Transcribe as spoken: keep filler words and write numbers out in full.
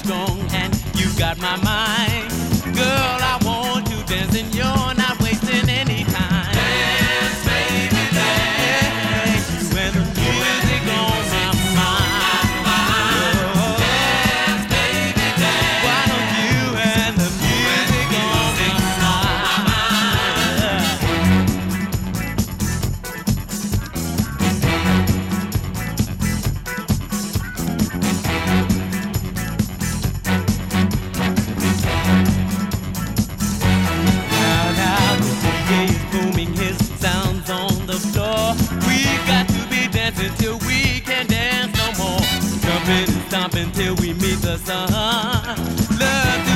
strong and you got my mind. Girl, I want to dance and you're not wasting any time. Dance, baby, dance. You and the music on my mind. Oh, dance, baby, dance. Why don't you and the music on my mind? Now, now, the D J is booming his sounds on the floor. We got to be dancing till we can't dance no more. Jumping and stomping till we meet the sun. Love to